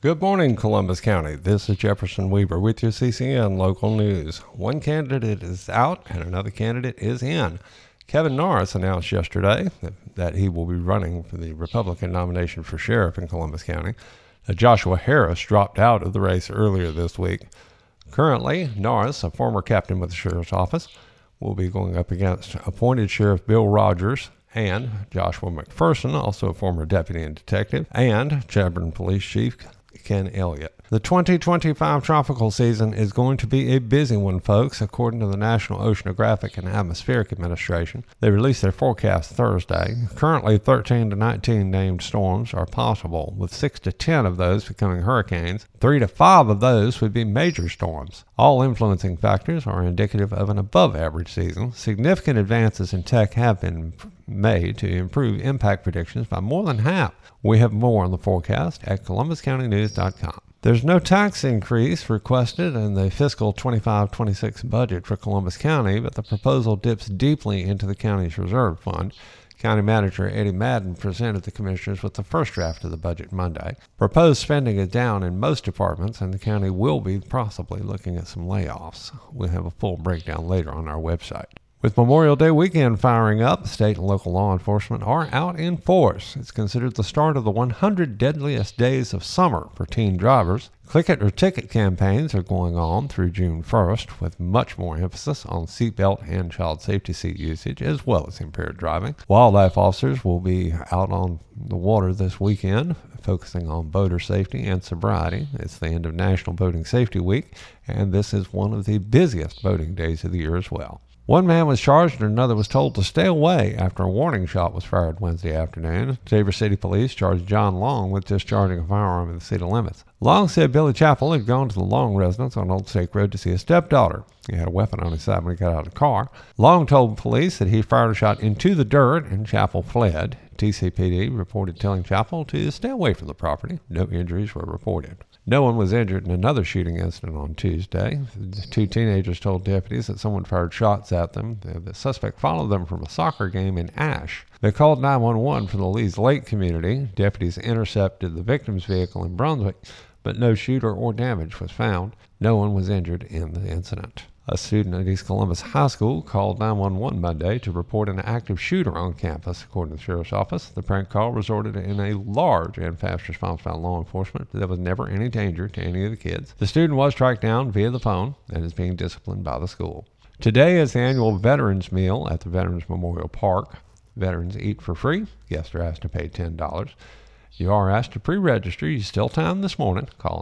Good morning, Columbus County. This is Jefferson Weaver with your CCN local news. One candidate is out and another candidate is in. Kevin Norris announced yesterday that he will be running for the Republican nomination for sheriff in Columbus County. Joshua Harris dropped out of the race earlier this week. Currently, Norris, a former captain with the sheriff's office, will be going up against appointed Sheriff Bill Rogers and Joshua McPherson, also a former deputy and detective, and Chadbourn Police Chief Ken Elliott. The 2025 tropical season is going to be a busy one, folks, according to the National Oceanographic and Atmospheric Administration. They released their forecast Thursday. Currently, 13 to 19 named storms are possible, with 6 to 10 of those becoming hurricanes. 3 to 5 of those would be major storms. All influencing factors are indicative of an above-average season. Significant advances in tech have been made to improve impact predictions by more than half. We have more on the forecast at columbuscountynews.com. There's no tax increase requested in the fiscal 25-26 budget for Columbus County, but the proposal dips deeply into the county's reserve fund. County Manager Eddie Madden presented the commissioners with the first draft of the budget Monday. Proposed spending is down in most departments, and the county will be possibly looking at some layoffs. We'll have a full breakdown later on our website. With Memorial Day weekend firing up, state and local law enforcement are out in force. It's considered the start of the 100 deadliest days of summer for teen drivers. Click It or Ticket campaigns are going on through June 1st, with much more emphasis on seatbelt and child safety seat usage, as well as impaired driving. Wildlife officers will be out on the water this weekend, focusing on boater safety and sobriety. It's the end of National Boating Safety Week, and this is one of the busiest boating days of the year as well. One man was charged and another was told to stay away after a warning shot was fired Wednesday afternoon. Xavier City Police charged John Long with discharging a firearm in the city limits. Long said Billy Chappell had gone to the Long residence on Old Stake Road to see his stepdaughter. He had a weapon on his side when he got out of the car. Long told police that he fired a shot into the dirt and Chappell fled. TCPD reported telling Chappell to stay away from the property. No injuries were reported. No one was injured in another shooting incident on Tuesday. The two teenagers told deputies that someone fired shots at them. The suspect followed them from a soccer game in Ash. They called 911 from the Lees Lake community. Deputies intercepted the victim's vehicle in Brunswick, but no shooter or damage was found. No one was injured in the incident. A student at East Columbus High School called 911 Monday to report an active shooter on campus, according to the sheriff's office. The prank call resulted in a large and fast response by law enforcement. There was never any danger to any of the kids. The student was tracked down via the phone and is being disciplined by the school. Today is the annual Veterans Meal at the Veterans Memorial Park. Veterans eat for free. Guests are asked to pay $10. You are asked to pre-register. You still time this morning. Call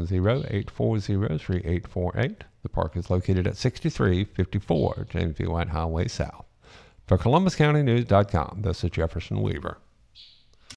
910-840-3848. The park is located at 6354 James B. White Highway South. For ColumbusCountyNews.com, this is Jefferson Weaver.